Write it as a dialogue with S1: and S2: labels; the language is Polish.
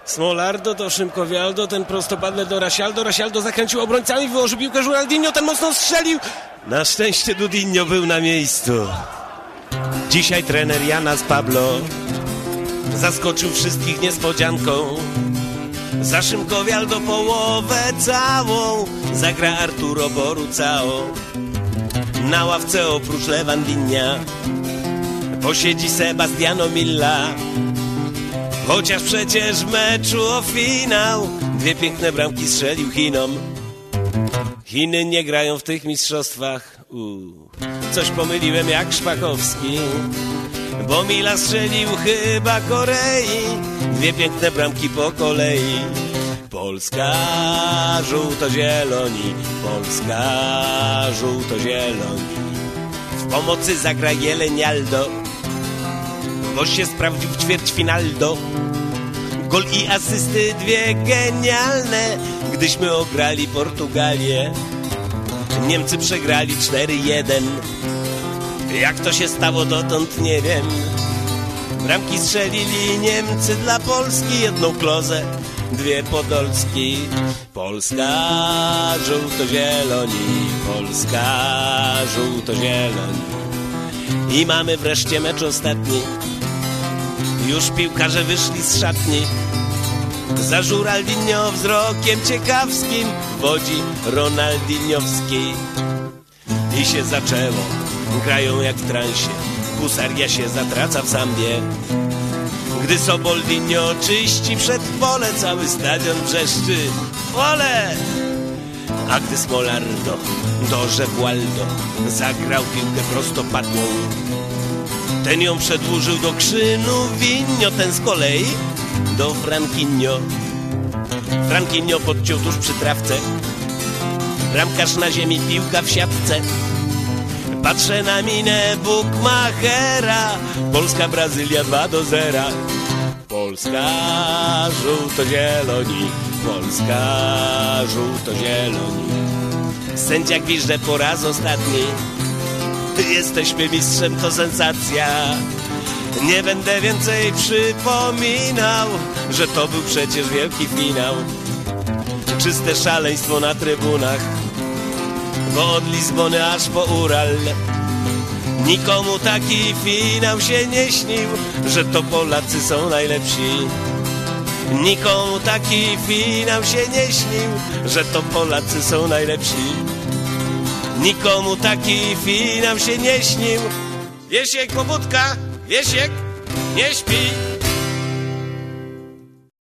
S1: Smolardo do Szymkowialdo, ten prostopadle do Rasialdo. Rasialdo zakręcił obrońcami, wyłożył piłkę Ronaldinho, ten mocno strzelił. Na szczęście Dudinho był na miejscu. Dzisiaj trener Janas Pablo zaskoczył wszystkich niespodzianką. Za Szymkowialdo połowę całą zagra Arturo Borucao. Na ławce oprócz Lewandinha posiedzi Sebastiano Milla. Chociaż przecież w meczu o finał 2 piękne bramki strzelił Chinom. Chiny nie grają w tych mistrzostwach. Coś pomyliłem jak Szpakowski, bo Milla strzelił chyba Korei. 2 piękne bramki po kolei. Polska żółto-zieloni, Polska żółto-zieloni. W pomocy zagra Jelenialdo, bo się sprawdził w ćwierćfinaldo. Gol i asysty 2 genialne, gdyśmy ograli Portugalię. Niemcy przegrali 4-1. Jak to się stało dotąd nie wiem. Bramki strzelili Niemcy dla Polski, 1 Klose, 2 Podolski. Polska żółto-zieloni, Polska żółto-zieloni. I mamy wreszcie mecz ostatni. Już piłkarze wyszli z szatni. Za Żuraldinho wzrokiem ciekawskim wodzi Ronaldinhowski. I się zaczęło, grają jak w transie. Husaria się zatraca w sambie. Gdy Soboldinho czyści przed pole, cały stadion wrzeszczy ole! A gdy Smolardo do Żebualdo zagrał piłkę prostopadłą, ten ją przedłużył do Krzynu Winio, ten z kolei do Franquinho. Franquinho podciął tuż przy trawce, bramkarz na ziemi, piłka w siatce. Patrzę na minę bukmachera, Polska, Brazylia 2-0. Polska żółto-zieloni, Polska żółto-zieloni. Sędzia gwizdże po raz ostatni. Jesteśmy mistrzem, to sensacja. Nie będę więcej przypominał, że to był przecież wielki finał. Czyste szaleństwo na trybunach, bo od Lizbony aż po Ural. Nikomu taki finał się nie śnił, że to Polacy są najlepsi. Nikomu taki finał się nie śnił, że to Polacy są najlepsi. Nikomu taki finał się nie śnił. Wiesiek, pobudka, Wiesiek, nie śpi.